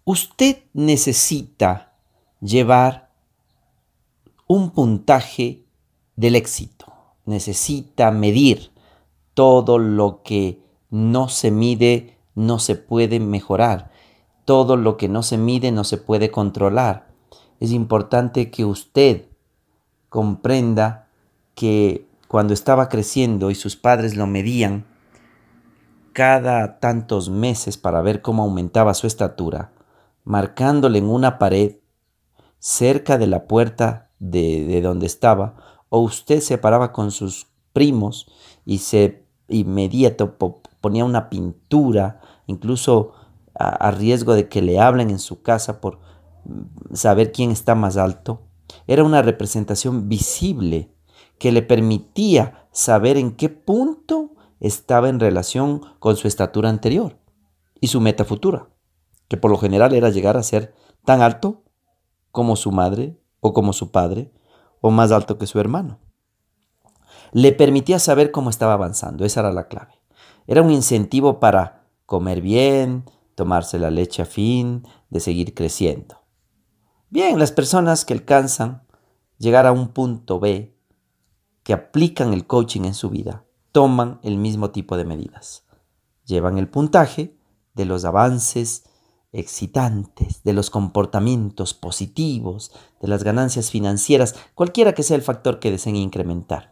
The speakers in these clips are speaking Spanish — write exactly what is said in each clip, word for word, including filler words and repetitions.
Usted necesita llevar un puntaje del éxito. Necesita medir todo lo que no se mide, no se puede mejorar. Todo lo que no se mide, no se puede controlar. Es importante que usted comprenda que cuando estaba creciendo y sus padres lo medían cada tantos meses para ver cómo aumentaba su estatura, marcándole en una pared cerca de la puerta de, de donde estaba, o usted se paraba con sus primos y se y medía, ponía una pintura, incluso a, a riesgo de que le hablen en su casa por saber quién está más alto. Era una representación visible que le permitía saber en qué punto estaba en relación con su estatura anterior y su meta futura, que por lo general era llegar a ser tan alto como su madre o como su padre o más alto que su hermano. Le permitía saber cómo estaba avanzando, esa era la clave. Era un incentivo para comer bien, tomarse la leche a fin de seguir creciendo. Bien, las personas que alcanzan llegar a un punto B, que aplican el coaching en su vida, toman el mismo tipo de medidas. Llevan el puntaje de los avances excitantes, de los comportamientos positivos, de las ganancias financieras, cualquiera que sea el factor que deseen incrementar.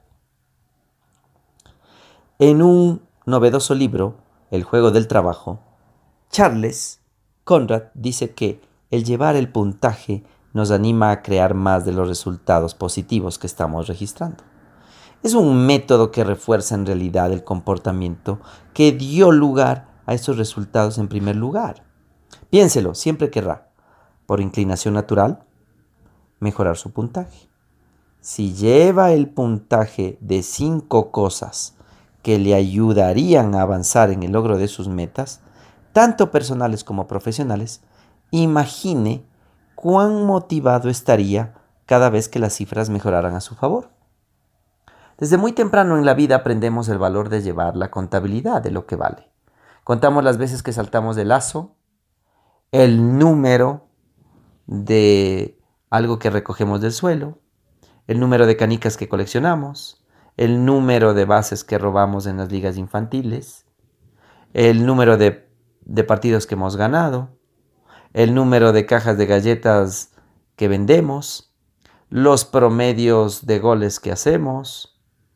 En un novedoso libro, El juego del trabajo, Charles Conrad dice que el llevar el puntaje nos anima a crear más de los resultados positivos que estamos registrando. Es un método que refuerza en realidad el comportamiento que dio lugar a esos resultados en primer lugar. Piénselo, siempre querrá, por inclinación natural, mejorar su puntaje. Si lleva el puntaje de cinco cosas que le ayudarían a avanzar en el logro de sus metas, tanto personales como profesionales, imagine cuán motivado estaría cada vez que las cifras mejoraran a su favor. Desde muy temprano en la vida aprendemos el valor de llevar la contabilidad de lo que vale. Contamos las veces que saltamos del lazo, el número de algo que recogemos del suelo, el número de canicas que coleccionamos, el número de bases que robamos en las ligas infantiles, el número de, de partidos que hemos ganado, el número de cajas de galletas que vendemos, los promedios de goles que hacemos.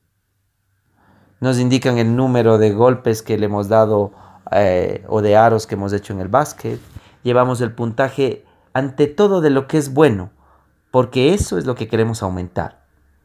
Nos indican el número de golpes que le hemos dado eh, o de aros que hemos hecho en el básquet. Llevamos el puntaje ante todo de lo que es bueno, porque eso es lo que queremos aumentar.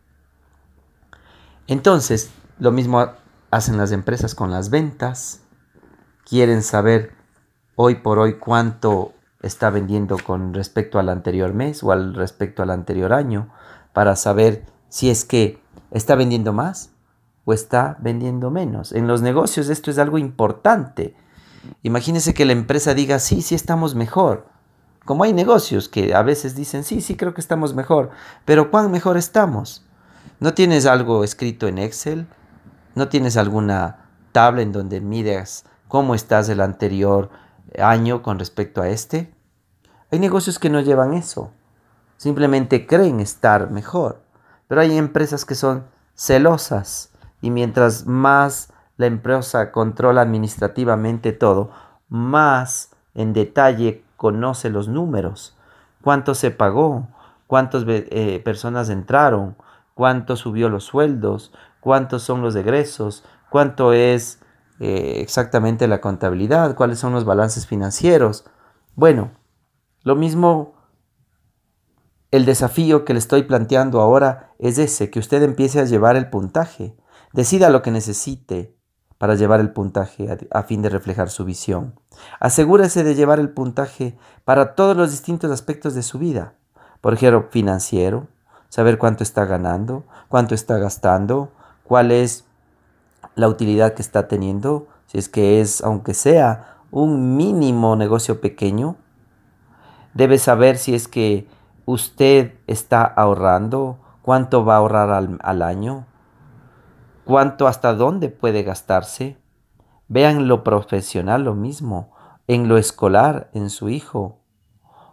Entonces, lo mismo hacen las empresas con las ventas. Quieren saber hoy por hoy cuánto está vendiendo con respecto al anterior mes o al respecto al anterior año, para saber si es que está vendiendo más o está vendiendo menos. En los negocios esto es algo importante. Imagínese que la empresa diga, sí, sí estamos mejor. Como hay negocios que a veces dicen, sí, sí creo que estamos mejor, pero ¿cuán mejor estamos? ¿No tienes algo escrito en Excel? ¿No tienes alguna tabla en donde mides cómo estás el anterior año con respecto a este? Hay negocios que no llevan eso. Simplemente creen estar mejor. Pero hay empresas que son celosas. Y mientras más la empresa controla administrativamente todo, más en detalle conoce los números. ¿Cuánto se pagó? ¿Cuántas eh, personas entraron? ¿Cuánto subió los sueldos? ¿Cuántos son los egresos? ¿Cuánto es eh, exactamente la contabilidad? ¿Cuáles son los balances financieros? Bueno, lo mismo. El desafío que le estoy planteando ahora es ese, que usted empiece a llevar el puntaje. Decida lo que necesite para llevar el puntaje a, a fin de reflejar su visión. Asegúrese de llevar el puntaje para todos los distintos aspectos de su vida. Por ejemplo, financiero, saber cuánto está ganando, cuánto está gastando, cuál es la utilidad que está teniendo, si es que es, aunque sea un mínimo negocio pequeño. Debe saber si es que usted está ahorrando, cuánto va a ahorrar al, al año, cuánto hasta dónde puede gastarse. Vean lo profesional lo mismo, en lo escolar, en su hijo.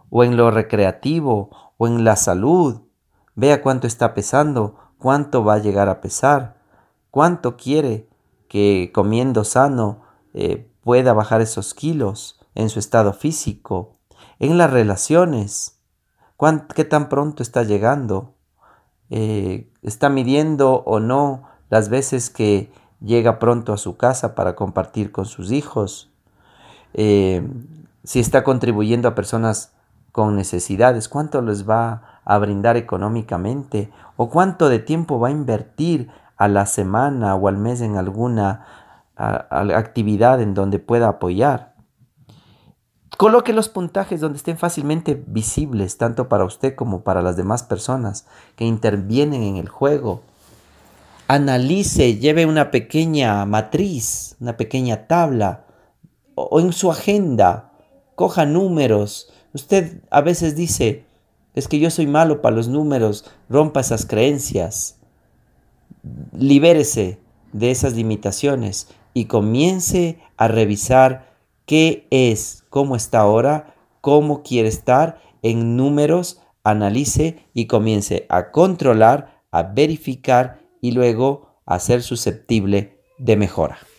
o en lo recreativo, o en la salud. Vea cuánto está pesando, cuánto va a llegar a pesar, cuánto quiere que comiendo sano eh, pueda bajar esos kilos en su estado físico, en las relaciones, cuán, qué tan pronto está llegando, eh, está midiendo o no las veces que llega pronto a su casa para compartir con sus hijos, eh, si está contribuyendo a personas con necesidades, cuánto les va a brindar económicamente o cuánto de tiempo va a invertir a la semana o al mes en alguna a, a actividad en donde pueda apoyar. Coloque los puntajes donde estén fácilmente visibles, tanto para usted como para las demás personas que intervienen en el juego. Analice, lleve una pequeña matriz, una pequeña tabla o en su agenda, coja números. Usted a veces dice, es que yo soy malo para los números, rompa esas creencias, libérese de esas limitaciones y comience a revisar qué es, cómo está ahora, cómo quiere estar en números, analice y comience a controlar, a verificar y luego a ser susceptible de mejora.